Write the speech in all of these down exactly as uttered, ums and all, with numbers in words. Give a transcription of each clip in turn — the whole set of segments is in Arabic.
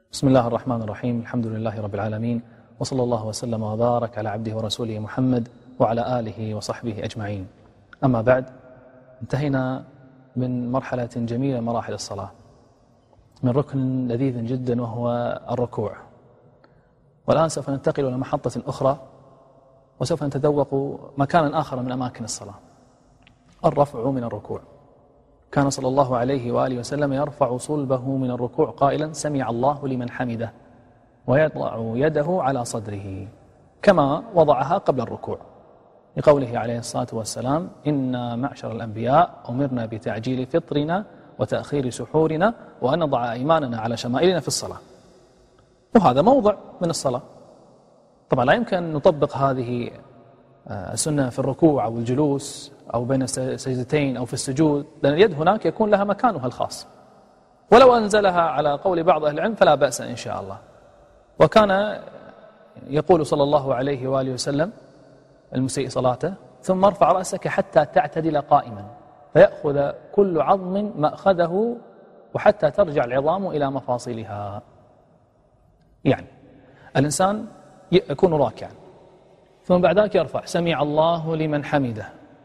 بسم الله الرحمن الرحيم. الحمد لله رب العالمين، وصلى الله وسلم وبارك على عبده ورسوله محمد وعلى آله وصحبه أجمعين. أما بعد، انتهينا من مرحلة جميلة مراحل الصلاة، من ركن لذيذ جدا وهو الركوع. والآن سوف ننتقل إلى محطة أخرى، وسوف نتذوق مكانا آخر من أماكن الصلاة، الرفع من الركوع. كان صلى الله عليه وآله وسلم يرفع صلبه من الركوع قائلا: سمع الله لمن حمده، ويضع يده على صدره كما وضعها قبل الركوع، لقوله عليه الصلاة والسلام: إنا معشر الأنبياء أمرنا بتعجيل فطرنا وتأخير سحورنا وأن نضع أيماننا على شمائلنا في الصلاة. وهذا موضع من الصلاة. طبعا لا يمكن أن نطبق هذه السنة في الركوع أو الجلوس أو بين السجدتين أو في السجود، لأن اليد هناك يكون لها مكانها الخاص، ولو أنزلها على قول بعض أهل العلم فلا بأس إن شاء الله. وكان يقول صلى الله عليه وآله وسلم: المسيء صلاته ثم ارفع رأسك حتى تعتدل قائما، فيأخذ كل عظم مأخذه وحتى ترجع العظام إلى مفاصلها. يعني الإنسان يكون راكعا، ثم بعد ذلك يرفع: سمع الله لمن حمده،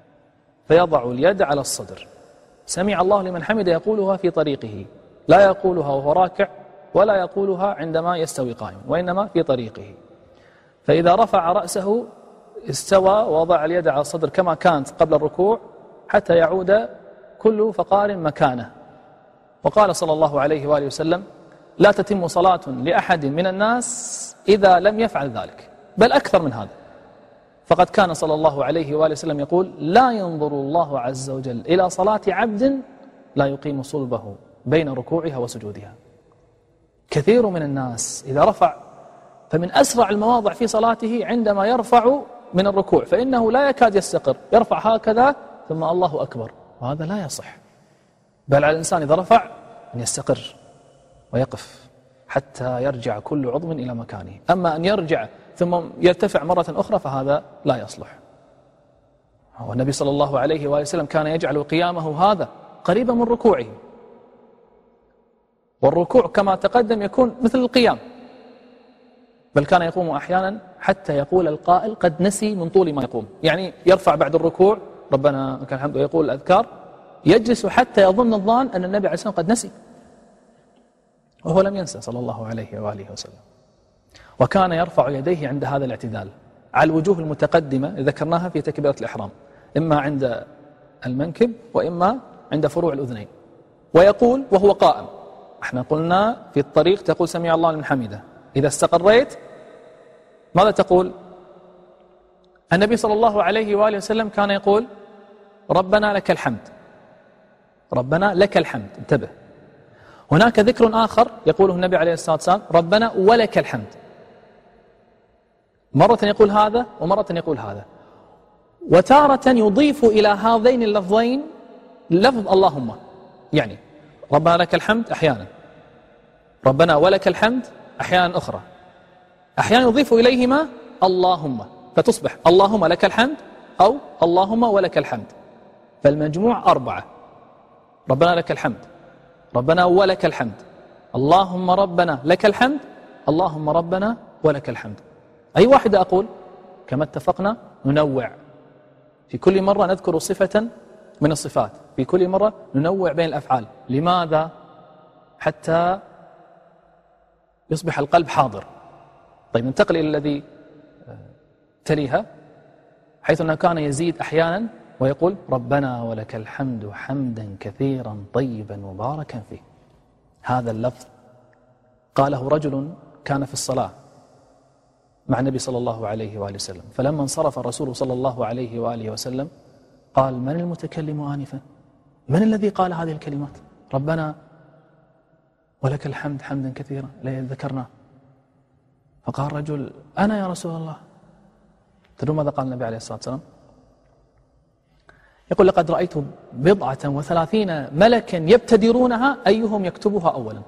فيضع اليد على الصدر. سمع الله لمن حمده يقولها في طريقه، لا يقولها وهو راكع، ولا يقولها عندما يستوي قائما، وإنما في طريقه. فإذا رفع رأسه استوى ووضع اليد على الصدر كما كانت قبل الركوع، حتى يعود كل فقار مكانه. وقال صلى الله عليه وآله وسلم: لا تتم صلاة لأحد من الناس إذا لم يفعل ذلك، بل أكثر من هذا. فقد كان صلى الله عليه وآله وسلم يقول: لا ينظر الله عز وجل إلى صلاة عبد لا يقيم صلبه بين ركوعها وسجودها. كثير من الناس إذا رفع، فمن أسرع المواضع في صلاته عندما يرفع من الركوع، فإنه لا يكاد يستقر، يرفع هكذا ثم الله أكبر، وهذا لا يصح. بل على الإنسان إذا رفع أن يستقر ويقف حتى يرجع كل عضو إلى مكانه. أما أن يرجع ثم يرتفع مرة أخرى فهذا لا يصلح. والنبي صلى الله عليه وآله وسلم كان يجعل قيامه هذا قريبا من ركوعه، والركوع كما تقدم يكون مثل القيام، بل كان يقوم أحيانا حتى يقول القائل: قد نسي من طول ما يقوم. يعني يرفع بعد الركوع ربنا لك الحمد ويقول الأذكار، يجلس حتى يظن الظان أن النبي عليه الصلاة والسلام قد نسي، وهو لم ينسى صلى الله عليه وآله وسلم. وكان يرفع يديه عند هذا الاعتدال على الوجوه المتقدمة ذكرناها في تكبيرة الإحرام، إما عند المنكب وإما عند فروع الأذنين. ويقول وهو قائم، احنا قلنا في الطريق تقول: سمع الله لمن حمده. إذا استقريت ماذا تقول؟ النبي صلى الله عليه وآله وسلم كان يقول: ربنا لك الحمد، ربنا لك الحمد. انتبه، هناك ذكر آخر يقوله النبي عليه الصلاة والسلام: ربنا ولك الحمد. مرة يقول هذا ومرة يقول هذا، وتارة يضيف إلى هذين اللفظين لفظ اللهم. يعني ربنا لك الحمد أحيانا، ربنا ولك الحمد أحيانا أخرى، أحيانا يضيف إليهما اللهم، فتصبح اللهم لك الحمد أو اللهم ولك الحمد. فالمجموع أربعة: ربنا لك الحمد، ربنا ولك الحمد، اللهم ربنا لك الحمد، اللهم ربنا ولك الحمد. أي واحدة أقول؟ كما اتفقنا ننوع، في كل مرة نذكر صفة من الصفات، في كل مرة ننوع بين الأفعال. لماذا؟ حتى يصبح القلب حاضر. طيب ننتقل إلى الذي تليها، حيث أنه كان يزيد أحيانا ويقول: ربنا ولك الحمد حمدا كثيرا طيبا مباركا فيه. هذا اللفظ قاله رجل كان في الصلاة مع النبي صلى الله عليه وآله وسلم، فلما انصرف الرسول صلى الله عليه وآله وسلم قال: من المتكلم آنفا؟ من الذي قال هذه الكلمات؟ ربنا ولك الحمد حمدا كثيرا، ذكرناه. فقال رجل: أنا يا رسول الله. تدرون ماذا قال النبي عليه الصلاة والسلام؟ يقول: لقد رأيت بضعة وثلاثين ملكا يبتدرونها أيهم يكتبها أولا.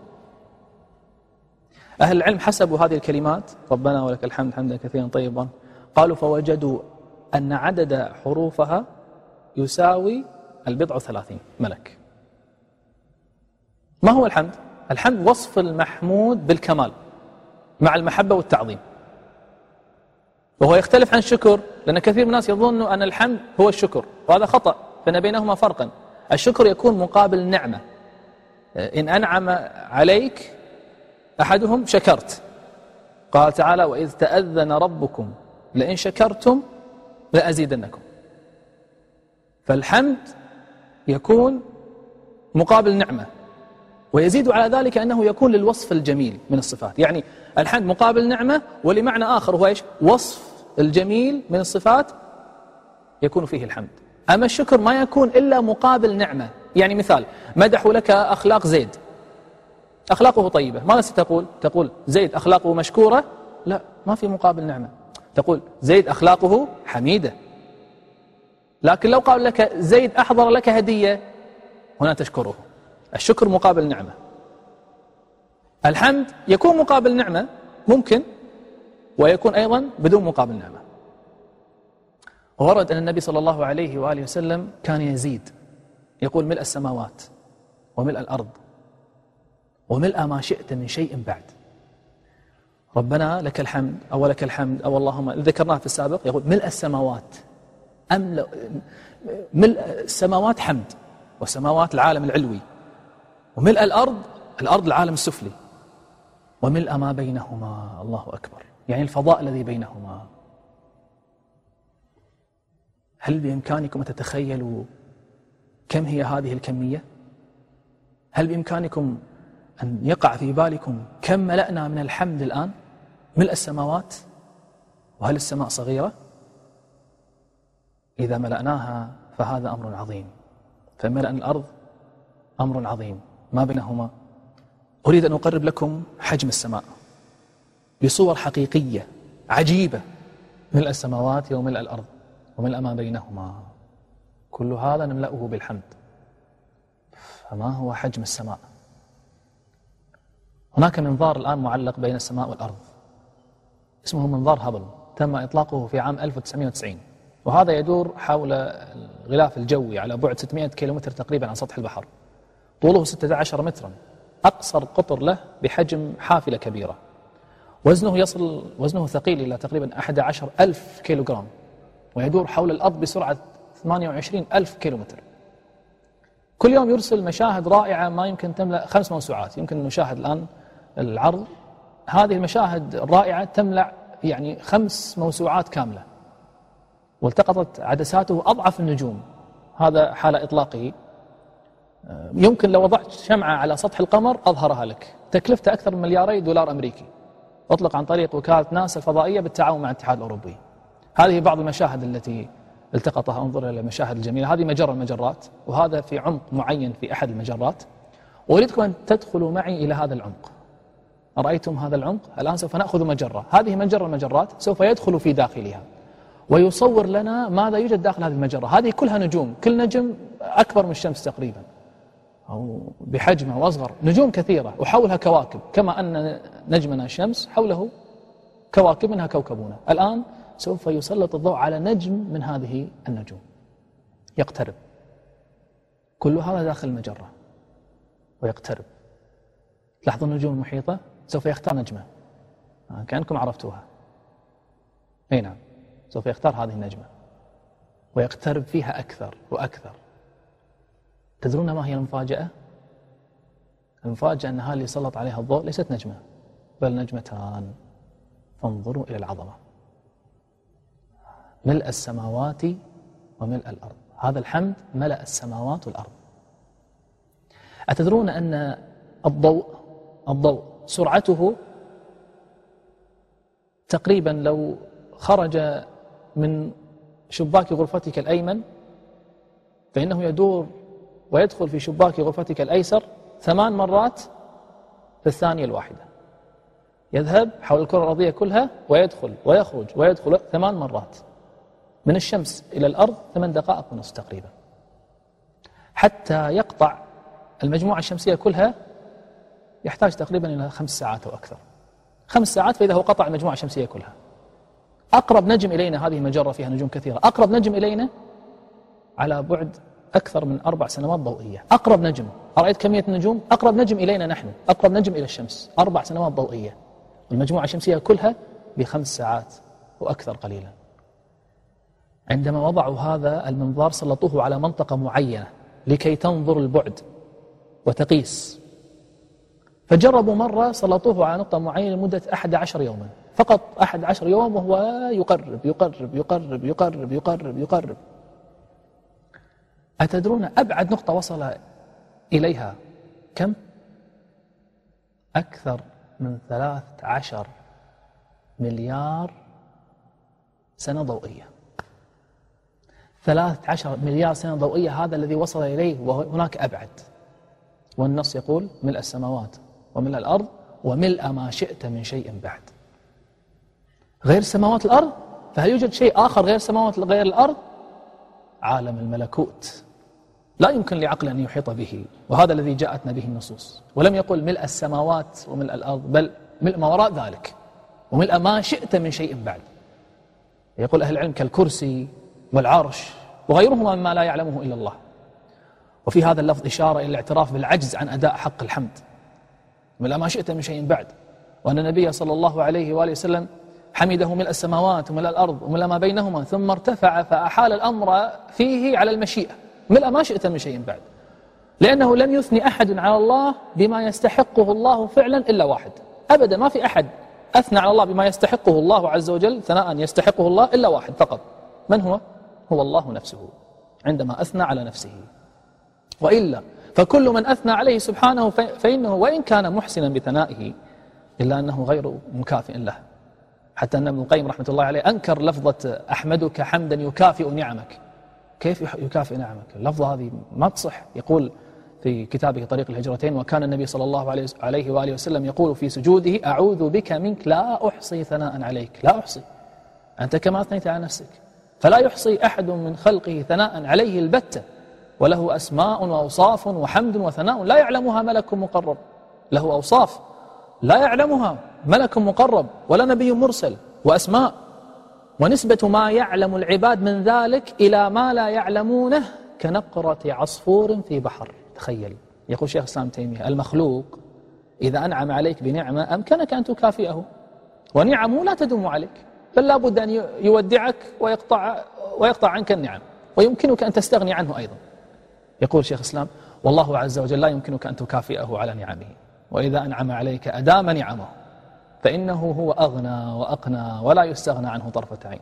أهل العلم حسبوا هذه الكلمات: ربنا ولك الحمد حمدا كثيرا طيبا، قالوا فوجدوا أن عدد حروفها يساوي البضع وثلاثين ملك. ما هو الحمد؟ الحمد وصف المحمود بالكمال مع المحبة والتعظيم، وهو يختلف عن الشكر، لأن كثير من الناس يظن أن الحمد هو الشكر، وهذا خطأ، فإن بينهما فرقا. الشكر يكون مقابل نعمة، إن أنعم عليك أحدهم شكرت، قال تعالى وإذ تأذن ربكم لئن شكرتم لأزيدنكم. فالحمد يكون مقابل نعمة، ويزيد على ذلك أنه يكون للوصف الجميل من الصفات. يعني الحمد مقابل نعمة ولمعنى آخر هو إيش؟ وصف الجميل من الصفات يكون فيه الحمد. أما الشكر ما يكون إلا مقابل نعمة. يعني مثال، مدحوا لك أخلاق زيد، أخلاقه طيبة، ماذا ستقول؟ تقول زيد أخلاقه مشكورة؟ لا، ما في مقابل نعمة، تقول زيد أخلاقه حميدة. لكن لو قال لك زيد أحضر لك هدية، هنا تشكره. الشكر مقابل نعمة. الحمد يكون مقابل نعمة ممكن، ويكون أيضا بدون مقابل نعمة. ورد أن النبي صلى الله عليه وآله وسلم كان يزيد، يقول ملء السماوات وملء الأرض وملء ما شئت من شيء بعد. ربنا لك الحمد أو لك الحمد أو اللهم، ذكرناه في السابق، يقول ملء السماوات، أملأ ملء السماوات حمد، والسماوات العالم العلوي، وملء الأرض، الأرض العالم السفلي، وملء ما بينهما، الله أكبر، يعني الفضاء الذي بينهما. هل بإمكانكم أن تتخيلوا كم هي هذه الكمية؟ هل بإمكانكم أن يقع في بالكم كم ملأنا من الحمد الآن؟ ملء السماوات، وهل السماء صغيرة؟ إذا ملأناها فهذا أمر عظيم، فملأ الأرض أمر عظيم، ما بينهما. أريد أن أقرب لكم حجم السماء بصور حقيقية عجيبة، ملء السماوات وملء الأرض وملء ما بينهما، كل هذا نملأه بالحمد. فما هو حجم السماء؟ هناك منظار الآن معلق بين السماء والأرض اسمه منظار هابل، تم إطلاقه في عام ألف وتسعمائة وتسعين، وهذا يدور حول الغلاف الجوي على بعد ستمائة كيلومتر تقريبا عن سطح البحر، طوله ستة عشر مترا، أقصر قطر له بحجم حافلة كبيرة، وزنه يصل وزنه ثقيل إلى تقريبا أحد عشر ألف كيلوغرام، ويدور حول الأرض بسرعة ثمانية وعشرين ألف كيلومتر. كل يوم يرسل مشاهد رائعة ما يمكن تملأ خمس موسوعات. يمكن نشاهد الآن العرض، هذه المشاهد الرائعة تملأ يعني خمس موسوعات كاملة، والتقطت عدساته أضعف النجوم. هذا حال إطلاقه. يمكن لو وضعت شمعة على سطح القمر أظهرها لك، تكلفته أكثر من ملياري دولار أمريكي، أطلق عن طريق وكالة ناسا الفضائية بالتعاون مع الاتحاد الأوروبي. هذه بعض المشاهد التي التقطها. انظر إلى المشاهد الجميلة، هذه مجرة المجرات، وهذا في عمق معين في أحد المجرات. وأريدكم أن تدخلوا معي إلى هذا العمق. أرأيتم هذا العمق؟ الآن سوف نأخذ مجرة، هذه مجرة المجرات، سوف يدخل في داخلها ويصور لنا ماذا يوجد داخل هذه المجرة. هذه كلها نجوم، كل نجم أكبر من الشمس تقريبا أو بحجمه وأصغر، نجوم كثيرة وحولها كواكب، كما أن نجمنا الشمس حوله كواكب منها كوكبنا. الآن سوف يسلط الضوء على نجم من هذه النجوم يقترب، كل هذا داخل المجرة ويقترب. لاحظوا النجوم المحيطة، سوف يختار نجمة كأنكم عرفتوها، أي نعم، سوف يختار هذه النجمة ويقترب فيها أكثر وأكثر. تدرون ما هي المفاجأة؟ المفاجأة أن هذه اللي سلط عليها الضوء ليست نجمة بل نجمتان. فانظروا إلى العظمة، ملء السماوات وملء الأرض. هذا الحمد ملأ السماوات والأرض. أتدرون أن الضوء الضوء سرعته تقريبا لو خرج من شباك غرفتك الأيمن فإنه يدور ويدخل في شباك غرفتك الأيسر ثمان مرات في الثانية الواحدة. يذهب حول الكرة الأرضية كلها ويدخل ويخرج ويدخل ثمان مرات، من الشمس إلى الأرض ثمان دقائق ونصف تقريبا، حتى يقطع المجموعة الشمسية كلها يحتاج تقريبا إلى خمس ساعات أو أكثر. خمس ساعات فإذا هو قطع المجموعة الشمسية كلها. أقرب نجم إلينا، هذه مجرة فيها نجوم كثيرة، أقرب نجم إلينا على بعد أكثر من أربع سنوات ضوئية. أقرب نجم، أرأيت كمية النجوم؟ أقرب نجم إلينا نحن، أقرب نجم إلى الشمس، أربع سنوات ضوئية، والمجموعة الشمسية كلها بخمس ساعات وأكثر قليلا. عندما وضعوا هذا المنظار سلطوه على منطقة معينة لكي تنظر البعد وتقيس، فجربوا مرة سلطوه على نقطة معينة لمدة أحد عشر يوما، فقط أحد عشر يوم، وهو يقرب يقرب يقرب يقرب يقرب يقرب. أتدرون أبعد نقطة وصل إليها كم؟ أكثر من ثلاث عشر مليار سنة ضوئية. ثلاث عشر مليار سنة ضوئية هذا الذي وصل إليه، وهناك أبعد. والنص يقول ملء السماوات وملء الأرض وملء ما شئت من شيء بعد. غير سماوات الأرض، فهل يوجد شيء آخر غير سماوات غير الأرض؟ عالم الملكوت لا يمكن لعقل أن يحيط به، وهذا الذي جاءتنا به النصوص. ولم يقل ملء السماوات وملء الأرض، بل ملء ما وراء ذلك وملء ما شئت من شيء بعد. يقول أهل العلم كالكرسي والعرش وغيرهما مما لا يعلمه إلا الله. وفي هذا اللفظ إشارة إلى الاعتراف بالعجز عن أداء حق الحمد، ملء ما شئت من شيء بعد، وأن النبي صلى الله عليه وآله وسلم حمده ملء السماوات وملء الأرض وملء ما بينهما، ثم ارتفع فأحال الأمر فيه على المشيئة، ملء ما شئت من شيء بعد، لأنه لم يثني أحد على الله بما يستحقه الله فعلا إلا واحد. أبدا ما في أحد أثنى على الله بما يستحقه الله عز وجل ثناء يستحقه الله إلا واحد فقط. من هو؟ هو الله نفسه عندما أثنى على نفسه. وإلا فكل من أثنى عليه سبحانه فإنه وإن كان محسنا بثنائه إلا أنه غير مكافئ له. حتى أن ابن القيم رحمة الله عليه أنكر لفظة أحمدك حمدا يكافئ نعمك. كيف يكافئ نعمك؟ اللفظة هذه ما تصح. يقول في كتابه طريق الهجرتين: وكان النبي صلى الله عليه وآله وسلم يقول في سجوده: أعوذ بك منك لا أحصي ثناء عليك. لا أحصي، أنت كما أثنيت على نفسك، فلا يحصي أحد من خلقه ثناء عليه البتة، وله أسماء وأوصاف وحمد وثناء لا يعلمها ملك مقرب. له أوصاف لا يعلمها ملك مقرب ولا نبي مرسل، وأسماء، ونسبة ما يعلم العباد من ذلك إلى ما لا يعلمونه كنقرة عصفور في بحر. تخيل. يقول شيخ الإسلام تيمية: المخلوق إذا أنعم عليك بنعمة أمكنك أن تكافئه، ونعمه لا تدوم عليك، بل لا بد أن يودعك ويقطع, ويقطع عنك النعم، ويمكنك أن تستغني عنه أيضا. يقول شيخ الإسلام: والله عز وجل لا يمكنك أن تكافئه على نعمه، وإذا أنعم عليك أدام نعمه، فإنه هو أغنى وأقنى ولا يستغنى عنه طرفة عين.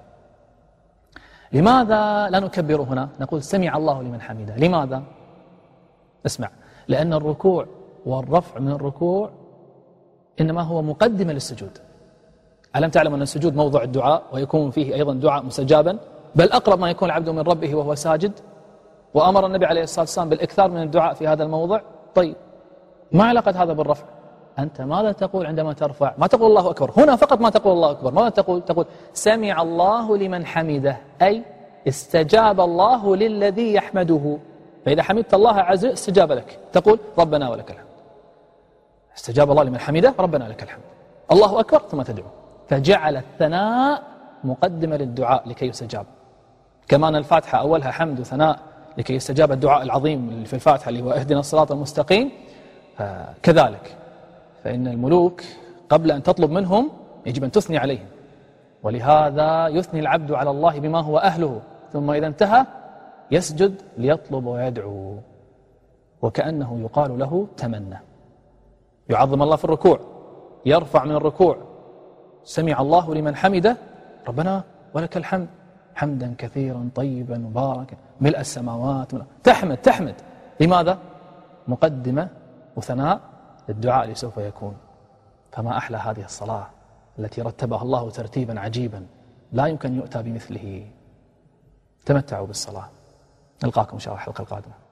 لماذا لا نكبر هنا؟ نقول سمع الله لمن حمده. لماذا؟ اسمع، لأن الركوع والرفع من الركوع إنما هو مقدمة للسجود. ألم تعلم أن السجود موضع الدعاء، ويكون فيه أيضا دعاء مستجابا، بل أقرب ما يكون العبد من ربه وهو ساجد، وأمر النبي عليه الصلاة والسلام بالإكثار من الدعاء في هذا الموضع. طيب، ما علاقة هذا بالرفع؟ أنت ماذا تقول عندما ترفع؟ ما تقول الله أكبر، هنا فقط ما تقول الله أكبر. ماذا تقول؟ تقول سمع الله لمن حمده، أي استجاب الله للذي يحمده. فإذا حمدت الله عز وجل استجاب لك، تقول ربنا ولك الحمد. استجاب الله لمن حمده، ربنا لك الحمد. الله أكبر ثم تدعو. فجعل الثناء مقدمة للدعاء لكي يستجاب. كما أن الفاتحة أولها حمد وثناء لكي يستجاب الدعاء العظيم اللي في الفاتحة اللي هو اهدنا الصراط المستقيم، كذلك فإن الملوك قبل أن تطلب منهم يجب أن تثني عليهم، ولهذا يثني العبد على الله بما هو أهله، ثم إذا انتهى يسجد ليطلب ويدعو، وكأنه يقال له تمنى. يعظم الله في الركوع، يرفع من الركوع سمع الله لمن حمده، ربنا ولك الحمد حمدا كثيرا طيبا مباركا ملء السماوات ملء. تحمد تحمد لماذا؟ مقدمة وثناء للدعاء اللي سوف يكون. فما أحلى هذه الصلاة التي رتبها الله ترتيبا عجيبا لا يمكن يؤتى بمثله. تمتعوا بالصلاة. نلقاكم إن شاء الله الحلقة القادمة.